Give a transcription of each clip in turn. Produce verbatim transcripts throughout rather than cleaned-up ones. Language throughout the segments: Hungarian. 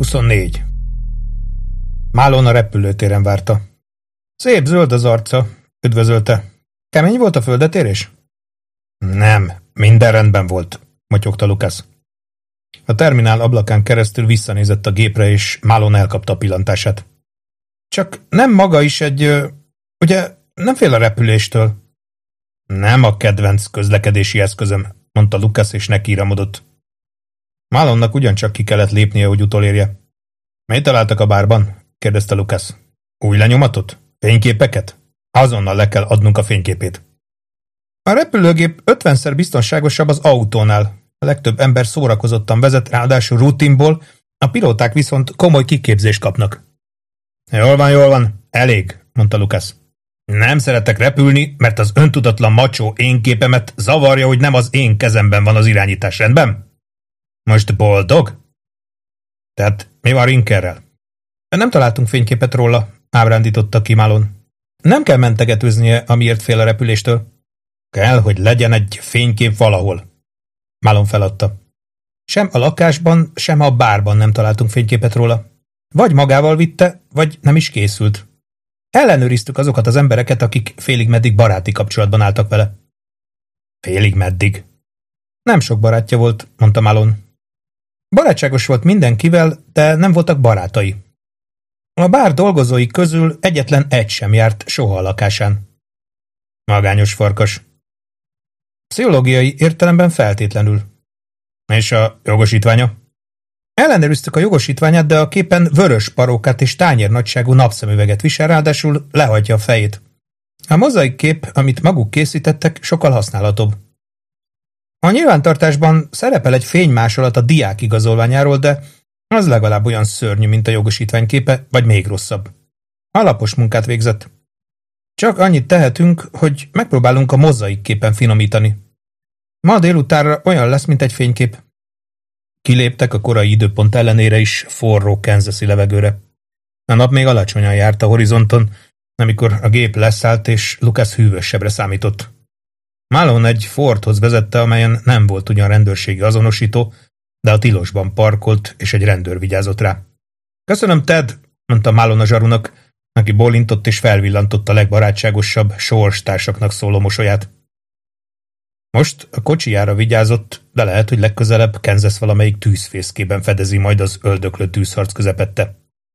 huszonnégy. Málon a repülőtéren várta. Szép zöld az arca, üdvözölte. Kemény volt a földetérés? Nem, minden rendben volt, motyogta Lucas. A terminál ablakán keresztül visszanézett a gépre, és Málon elkapta a pillantását. Csak nem maga is egy... ugye nem fél a repüléstől? Nem a kedvenc közlekedési eszközöm, mondta Lucas, és nekiiramodott. Málonnak ugyancsak ki kellett lépnie, hogy utolérje. Mit találtak a bárban? kérdezte Lucas. Új lenyomatot? Fényképeket? Azonnal le kell adnunk a fényképét. A repülőgép ötvenszer biztonságosabb az autónál. A legtöbb ember szórakozottan vezet, ráadásul rutinból, a pilóták viszont komoly kiképzést kapnak. Jól van, jól van, elég, mondta Lucas. Nem szeretek repülni, mert az öntudatlan macsó én képemet zavarja, hogy nem az én kezemben van az irányítás, rendben? Most boldog? Tehát mi van Rinkerrel? Nem találtunk fényképet róla, ábrándította ki Málon. Nem kell mentegetőznie, amiért fél a repüléstől. Kell, hogy legyen egy fénykép valahol. Málon feladta. Sem a lakásban, sem a bárban nem találtunk fényképet róla. Vagy magával vitte, vagy nem is készült. Ellenőriztük azokat az embereket, akik félig meddig baráti kapcsolatban álltak vele. Félig meddig? Nem sok barátja volt, mondta Málon. Barátságos volt mindenkivel, de nem voltak barátai. A bár dolgozói közül egyetlen egy sem járt soha a lakásán. Magányos farkas. Pszichológiai értelemben feltétlenül. És a jogosítványa? Ellenőriztük a jogosítványát, de a képen vörös parókát és tányérnagyságú napszemüveget visel, ráadásul lehajtja a fejét. A mozaik kép, amit maguk készítettek, sokkal használhatóbb. A nyilvántartásban szerepel egy fénymásolat a diák igazolványáról, de az legalább olyan szörnyű, mint a jogosítvány képe, vagy még rosszabb. Alapos munkát végzett. Csak annyit tehetünk, hogy megpróbálunk a mozaik képen finomítani. Ma délutánra olyan lesz, mint egy fénykép. Kiléptek a korai időpont ellenére is forró kansasi levegőre. A nap még alacsonyan járt a horizonton, amikor a gép leszállt, és Lucas hűvösebbre számított. Málon egy Fordhoz vezette, amelyen nem volt ugyan rendőrségi azonosító, de a tilosban parkolt, és egy rendőr vigyázott rá. Köszönöm, Ted, mondta Málon a zsarunak, aki bólintott és felvillantott a legbarátságosabb sorstársaknak szóló mosolyát. Most a kocsijára vigyázott, de lehet, hogy legközelebb Kansas valamelyik tűzfészkében fedezi majd az öldöklő tűzharc közepette.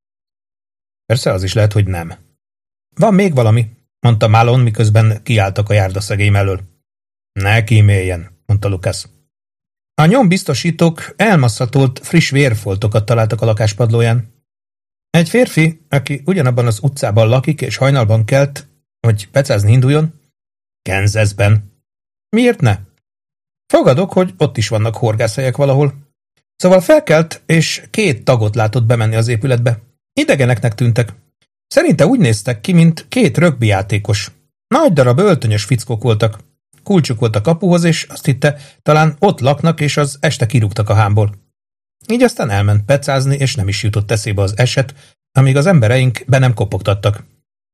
Persze az is lehet, hogy nem. Van még valami, mondta Málon, miközben kiálltak a járdaszegély mellől. Ne kíméljen, mondta Lucas. A nyombiztosítók elmasszatolt friss vérfoltokat találtak a lakáspadlóján. Egy férfi, aki ugyanabban az utcában lakik és hajnalban kelt, hogy pecázni induljon, Kansasben. Miért ne? Fogadok, hogy ott is vannak horgászhelyek valahol. Szóval felkelt, és két tagot látott bemenni az épületbe. Idegeneknek tűntek. Szerinte úgy néztek ki, mint két rögbi játékos. Nagy darab öltönyös fickók voltak. Kulcsuk volt a kapuhoz, és azt hitte, talán ott laknak, és az este kirúgtak a hámból. Így aztán elment pecázni, és nem is jutott eszébe az eset, amíg az embereink be nem kopogtattak.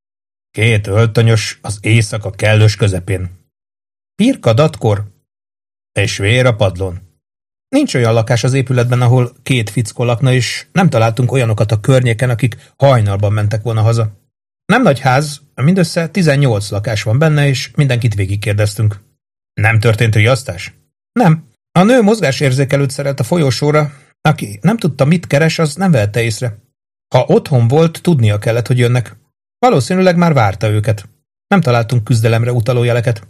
Két öltönyös az éjszaka kellős közepén. Pirka datkor, és vér a padlón. Nincs olyan lakás az épületben, ahol két fickó lakna, és nem találtunk olyanokat a környéken, akik hajnalban mentek volna haza. Nem nagy ház, mindössze tizennyolc lakás van benne, és mindenkit végigkérdeztünk. Nem történt riasztás? Nem. A nő mozgásérzékelőt szerelt a folyosóra, aki nem tudta, mit keres, az nem vehette észre. Ha otthon volt, tudnia kellett, hogy jönnek. Valószínűleg már várta őket. Nem találtunk küzdelemre utaló jeleket.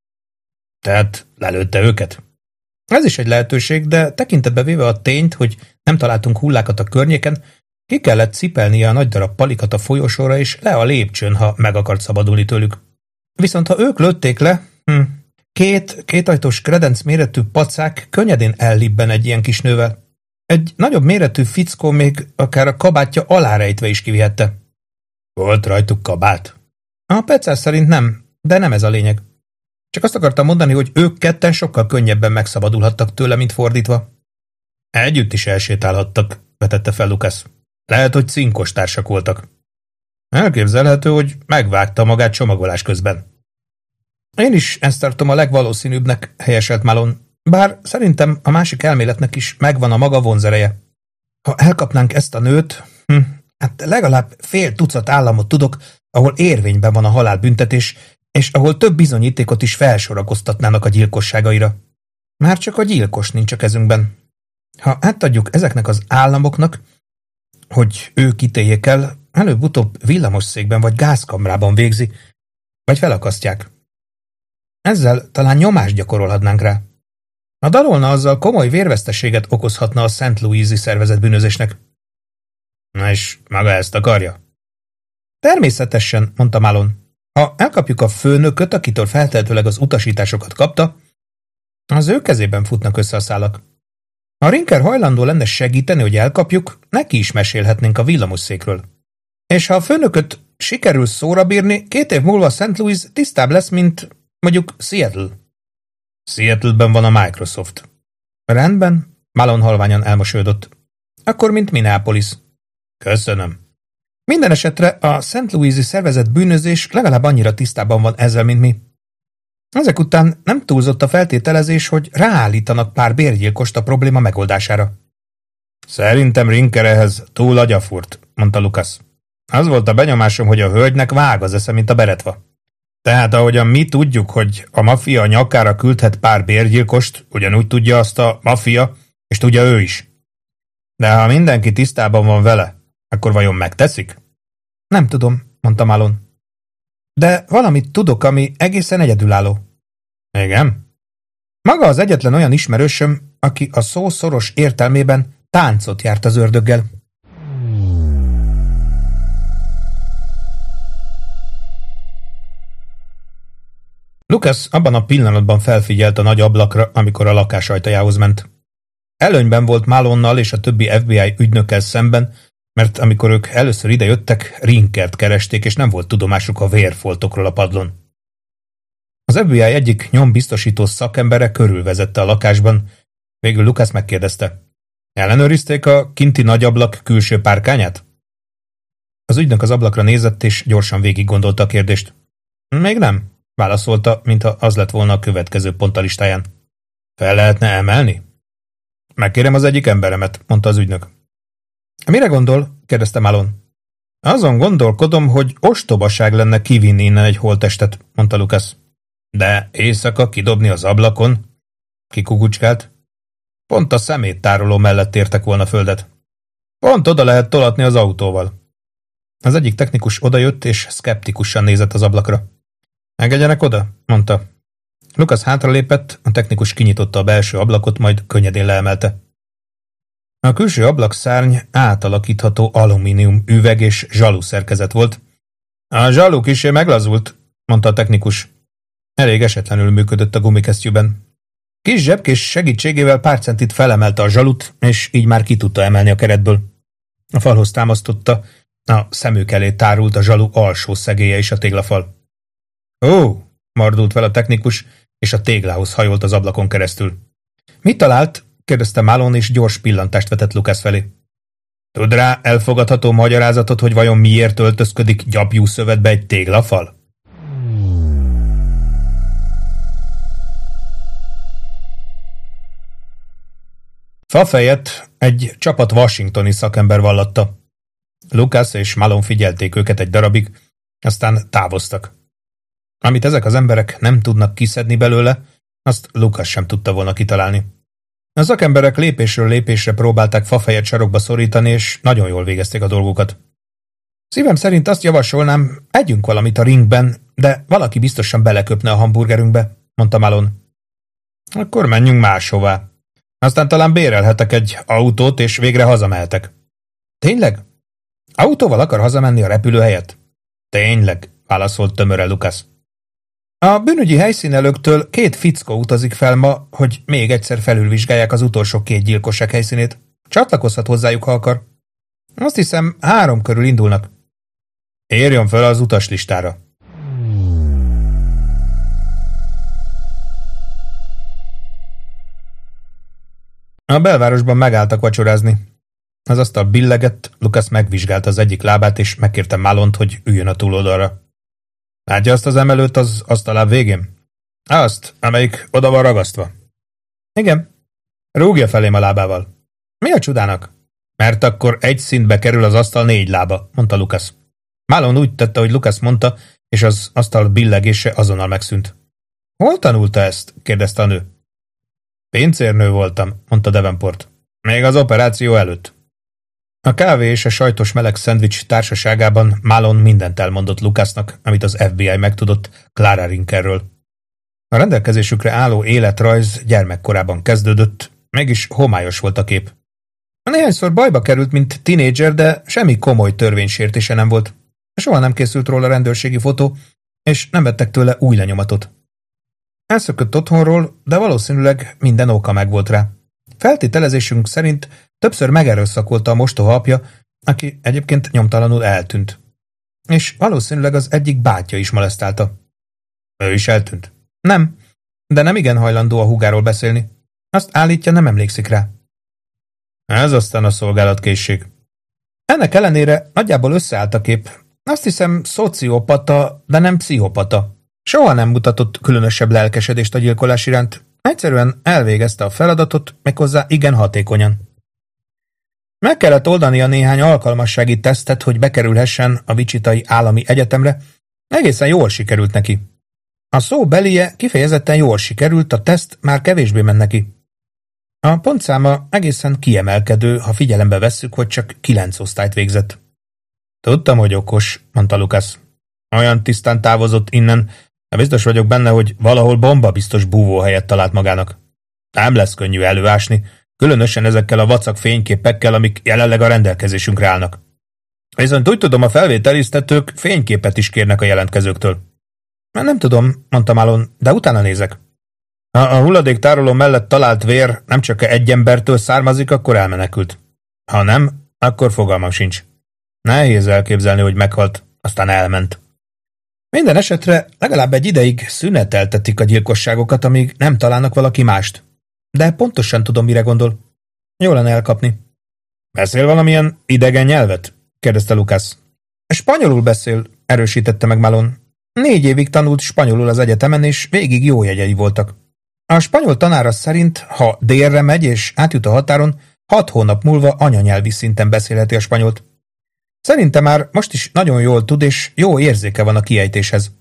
Tehát lelőtte őket? Ez is egy lehetőség, de tekintetbe véve a tényt, hogy nem találtunk hullákat a környéken, ki kellett cipelnie a nagy darab palikat a folyosóra, és le a lépcsőn, ha meg akart szabadulni tőlük. Viszont ha ők lőtték le, hm, két kétajtós kredenc méretű pacák könnyedén ellibben egy ilyen kis nővel. Egy nagyobb méretű fickó még akár a kabátja alá rejtve is kivihette. Volt rajtuk kabát? A pecás szerint nem, de nem ez a lényeg. Csak azt akartam mondani, hogy ők ketten sokkal könnyebben megszabadulhattak tőle, mint fordítva. Együtt is elsétálhattak, vetette fel Lucas. Lehet, hogy cinkos társak voltak. Elképzelhető, hogy megvágta magát csomagolás közben. Én is ezt tartom a legvalószínűbbnek, helyeselt Málon, bár szerintem a másik elméletnek is megvan a maga vonzereje. Ha elkapnánk ezt a nőt, hm, hát legalább fél tucat államot tudok, ahol érvényben van a halálbüntetés, és ahol több bizonyítékot is felsorakoztatnának a gyilkosságaira. Már csak a gyilkos nincs a kezünkben. Ha átadjuk ezeknek az államoknak, hogy ő kitéljék el, előbb-utóbb villamosszékben vagy gázkamrában végzi, vagy felakasztják. Ezzel talán nyomást gyakorolhatnánk rá. Ha dalolna, azzal komoly vérveszteséget okozhatna a Saint Louis-i szervezett bűnözésnek. Na és maga ezt akarja? Természetesen, mondta Malone. Ha elkapjuk a főnököt, akitől feltehetőleg az utasításokat kapta, az ő kezében futnak össze a szálak. Ha Rinker hajlandó lenne segíteni, hogy elkapjuk, neki is mesélhetnénk a villamosszékről. És ha a főnököt sikerül szóra bírni, két év múlva Saint Louis tisztább lesz, mint mondjuk Seattle. Seattle-ben van a Microsoft. Rendben, Malone halványan elmosolyodott. Akkor, mint Minneapolis. Köszönöm. Minden esetre a Saint Louis-i szervezett bűnözés legalább annyira tisztában van ezzel, mint mi. Ezek után nem túlzott a feltételezés, hogy ráállítanak pár bérgyilkost a probléma megoldására. Szerintem Rinker ehhez túl agyafúrt, mondta Lucas. Az volt a benyomásom, hogy a hölgynek vág az esze, mint a beretva. Tehát ahogyan mi tudjuk, hogy a maffia nyakára küldhet pár bérgyilkost, ugyanúgy tudja azt a maffia, és tudja ő is. De ha mindenki tisztában van vele, akkor vajon megteszik? Nem tudom, mondta Malone. De valamit tudok, ami egészen egyedülálló. Igen? Maga az egyetlen olyan ismerősöm, aki a szó szoros értelmében táncot járt az ördöggel. Lucas abban a pillanatban felfigyelt a nagy ablakra, amikor a lakás ajtajához ment. Előnyben volt Malonnal és a többi ef bé i ügynökkel szemben, mert amikor ők először idejöttek, Rinkert keresték, és nem volt tudomásuk a vérfoltokról a padlón. Az ef bé i egyik nyombiztosító szakembere körülvezette a lakásban, végül Lucas megkérdezte. Ellenőrizték a kinti nagyablak külső párkányát? Az ügynök az ablakra nézett, és gyorsan végig gondolta a kérdést. Még nem, válaszolta, mintha az lett volna a következő pont a listáján. Fel lehetne emelni? Megkérem az egyik emberemet, mondta az ügynök. Mire gondol? kérdezte Malone. Azon gondolkodom, hogy ostobaság lenne kivinni innen egy holttestet, mondta Lucas. De éjszaka kidobni az ablakon? Kikukucskált. Pont a szeméttároló mellett értek volna földet. Pont oda lehet tolatni az autóval. Az egyik technikus odajött, és szkeptikusan nézett az ablakra. Engedjenek oda, mondta. Lucas hátralépett, a technikus kinyitotta a belső ablakot, majd könnyedén leemelte. A külső ablakszárny átalakítható alumínium üveg és zsalu szerkezet volt. A zsalu kissé meglazult, mondta a technikus. Elég esetlenül működött a gumikesztyűben. Kis zsebkés segítségével pár centit felemelte a zsalut, és így már ki tudta emelni a keretből. A falhoz támasztotta, a szemük elé tárult a zsalu alsó szegélye és a téglafal. Ó, mardult fel a technikus, és a téglához hajolt az ablakon keresztül. Mit talált? kérdezte Malone, és gyors pillantást vetett Lucas felé. Tud rá elfogadható magyarázatot, hogy vajon miért öltözködik gyapjú szövetbe egy téglafal? Fafejet egy csapat washingtoni szakember vallatta. Lucas és Malone figyelték őket egy darabig, aztán távoztak. Amit ezek az emberek nem tudnak kiszedni belőle, azt Lucas sem tudta volna kitalálni. A szakemberek lépésről lépésre próbálták Fafejet sarokba szorítani, és nagyon jól végezték a dolgukat. Szívem szerint azt javasolnám, együnk valamit a ringben, de valaki biztosan beleköpne a hamburgerünkbe, mondta Malone. Akkor menjünk máshová. Aztán talán bérelhetek egy autót, és végre hazamehetek. Tényleg? Autóval akar hazamenni a repülőhelyet? Tényleg, válaszolt tömöre Lucas. A bűnügyi helyszínelőktől két fickó utazik fel ma, hogy még egyszer felülvizsgálják az utolsó két gyilkosság helyszínét. Csatlakozhat hozzájuk, ha akar. Azt hiszem, három körül indulnak. Írjon fel az utaslistára. A belvárosban megálltak vacsorázni. Az asztal billegett, Lucas megvizsgálta az egyik lábát, és megkérte Malont, hogy üljön a túloldalra. Látja azt az emelőt az asztaláb végén? Azt, amelyik oda van ragasztva. Igen. Rúgja felém a lábával. Mi a csodának? Mert akkor egy szintbe kerül az asztal négy lába, mondta Lucas. Malone úgy tette, hogy Lucas mondta, és az asztal billegése azonnal megszűnt. Hol tanulta ezt? kérdezte a nő. Pincérnő voltam, mondta Davenport. Még az operáció előtt. A kávé és a sajtos meleg szendvics társaságában Malone mindent elmondott Lucasnak, amit az ef bé i megtudott Clara Rinkerről. A rendelkezésükre álló életrajz gyermekkorában kezdődött, mégis homályos volt a kép. Néhányszor bajba került, mint tinédzser, de semmi komoly törvénysértése nem volt. Soha nem készült róla rendőrségi fotó, és nem vettek tőle új lenyomatot. Elszökött otthonról, de valószínűleg minden oka megvolt rá. Feltételezésünk szerint többször megerőszakolta a mostoha apja, aki egyébként nyomtalanul eltűnt. És valószínűleg az egyik bátyja is molesztálta. Ő is eltűnt? Nem, de nem igen hajlandó a húgáról beszélni. Azt állítja, nem emlékszik rá. Ez aztán a szolgálatkészség. Ennek ellenére nagyjából összeállt a kép. Azt hiszem szociopata, de nem pszichopata. Soha nem mutatott különösebb lelkesedést a gyilkolás iránt. Egyszerűen elvégezte a feladatot, méghozzá igen hatékonyan. Meg kellett oldania néhány alkalmassági tesztet, hogy bekerülhessen a Wichitai Állami Egyetemre. Egészen jól sikerült neki. A szó belie kifejezetten jól sikerült, a teszt már kevésbé ment neki. A pontszáma egészen kiemelkedő, ha figyelembe vesszük, hogy csak kilenc osztályt végzett. Tudtam, hogy okos, mondta Lucas. Olyan tisztán távozott innen, de biztos vagyok benne, hogy valahol bomba biztos búvóhelyet talált magának. Nem lesz könnyű előásni, különösen ezekkel a vacak fényképekkel, amik jelenleg a rendelkezésünkre állnak. Viszont úgy tudom, a felvételiztetők fényképet is kérnek a jelentkezőktől. Nem tudom, mondta Malone, de utána nézek. Ha a hulladéktároló mellett talált vér nem csak egy embertől származik, akkor elmenekült. Ha nem, akkor fogalmam sincs. Nehéz elképzelni, hogy meghalt, aztán elment. Minden esetre legalább egy ideig szüneteltetik a gyilkosságokat, amíg nem találnak valaki mást. De pontosan tudom, mire gondol. Jó lenne elkapni. Beszél valamilyen idegen nyelvet? kérdezte Lucas. Spanyolul beszél, erősítette meg Malone. Négy évig tanult spanyolul az egyetemen, és végig jó jegyei voltak. A spanyol tanára szerint, ha délre megy és átjut a határon, hat hónap múlva anyanyelvi szinten beszélheti a spanyolt. Szerintem már most is nagyon jól tud, és jó érzéke van a kiejtéshez.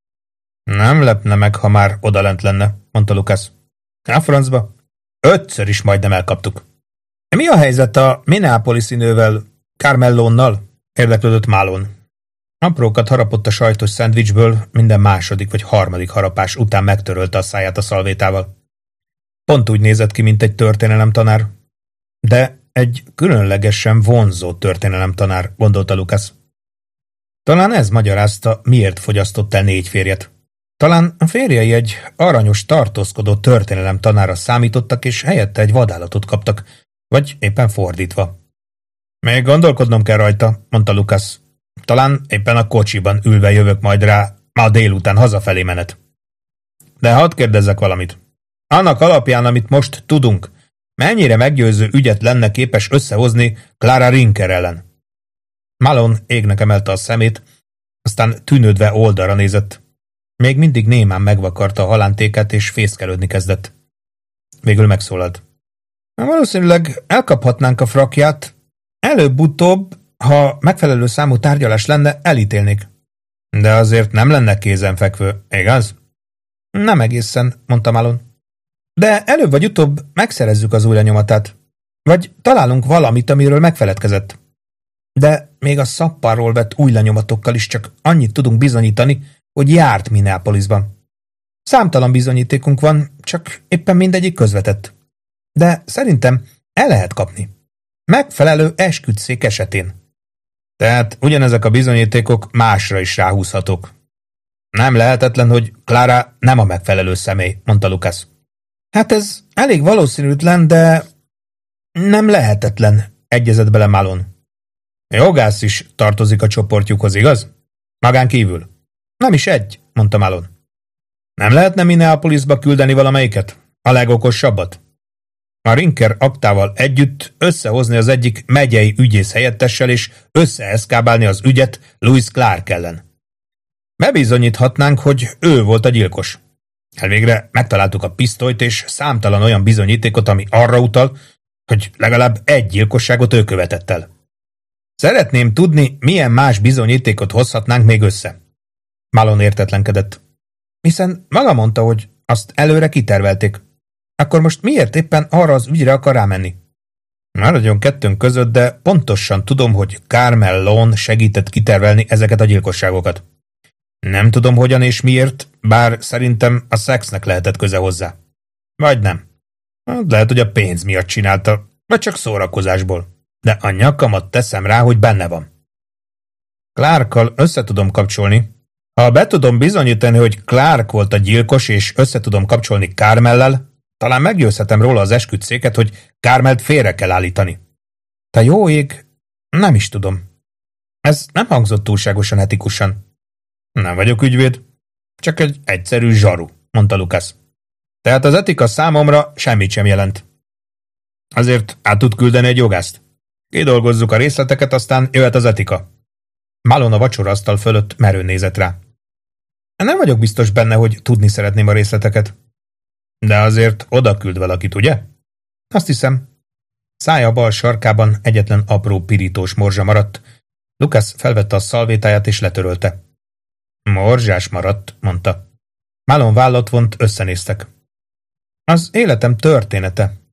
Nem lepne meg, ha már odalent lenne, mondta Lucas. A francba? Ötször is majdnem elkaptuk. Mi a helyzet a Minneapolis-i nővel, Carmellonnal? Érdeklődött Malone. Aprókat harapott a sajtos szendvicsből, minden második vagy harmadik harapás után megtörölte a száját a szalvétával. Pont úgy nézett ki, mint egy történelemtanár. De egy különlegesen vonzó történelemtanár, gondolta Lucas. Talán ez magyarázta, miért fogyasztott el négy férjet. Talán a férjei egy aranyos, tartózkodó történelemtanára számítottak, és helyette egy vadállatot kaptak, vagy éppen fordítva. Még gondolkodnom kell rajta, mondta Lucas. Talán éppen a kocsiban ülve jövök majd rá, ma délután hazafelé menet. De hadd kérdezzek valamit. Annak alapján, amit most tudunk, mennyire meggyőző ügyet lenne képes összehozni Clara Rinker ellen? Malone égnek emelte a szemét, aztán tűnődve oldalra nézett. Még mindig némán megvakarta a halántékát, és fészkelődni kezdett. Végül megszólalt. Valószínűleg elkaphatnánk a frakját, előbb-utóbb, ha megfelelő számú tárgyalás lenne, elítélnék. De azért nem lenne kézenfekvő, igaz? Nem egészen, mondta Malone. De előbb vagy utóbb megszerezzük az új lenyomatát. Vagy találunk valamit, amiről megfeledkezett. De még a szappanról vett új lenyomatokkal is csak annyit tudunk bizonyítani, hogy járt Minneapolisban. Számtalan bizonyítékunk van, csak éppen mindegyik közvetett. De szerintem el lehet kapni. Megfelelő esküdtszék esetén. Tehát ugyanezek a bizonyítékok másra is ráhúzhatók. Nem lehetetlen, hogy Clara nem a megfelelő személy, mondta Lucas. Hát ez elég valószínűtlen, de nem lehetetlen, egyezett bele Malone. Jogász is tartozik a csoportjukhoz, igaz? Magán kívül. Nem is egy, mondta Malone. Nem lehetne Minneapolisba küldeni valamelyiket? A legokosabbat? A Rinker aktával együtt összehozni az egyik megyei ügyész helyettessel, és összeeszkábálni az ügyet Louis Clark ellen. Bebizonyíthatnánk, hogy ő volt a gyilkos. Elvégre megtaláltuk a pisztolyt és számtalan olyan bizonyítékot, ami arra utal, hogy legalább egy gyilkosságot ő követett el. Szeretném tudni, milyen más bizonyítékot hozhatnánk még össze. Malone értetlenkedett. Hiszen maga mondta, hogy azt előre kitervelték. Akkor most miért éppen arra az ügyre akar rámenni? Maradjon kettőnk között, de pontosan tudom, hogy Carmel Lone segített kitervelni ezeket a gyilkosságokat. Nem tudom hogyan és miért, bár szerintem a szexnek lehetett köze hozzá. Vagy nem. Lehet, hogy a pénz miatt csinálta, vagy csak szórakozásból. De a nyakamat teszem rá, hogy benne van. Clarkkal össze tudom kapcsolni. Ha be tudom bizonyítani, hogy Clark volt a gyilkos, és össze tudom kapcsolni Carmellel, talán meggyőzhetem róla az esküdtszéket, hogy Carmelt félre kell állítani. Te jó ég, nem is tudom. Ez nem hangzott túlságosan etikusan. Nem vagyok ügyvéd, csak egy egyszerű zsaru, mondta Lucas. Tehát az etika számomra semmit sem jelent. Azért át tud küldeni egy jogászt. Kidolgozzuk a részleteket, aztán jöhet az etika. Malone a vacsoraasztal fölött merőn nézett rá. Nem vagyok biztos benne, hogy tudni szeretném a részleteket. De azért oda küld valakit, ugye? Azt hiszem. Szája bal sarkában egyetlen apró pirítós morzsa maradt. Lucas felvette a szalvétáját és letörölte. Morzsás maradt, mondta. Malone vállat vont, összenéztek. Az életem története,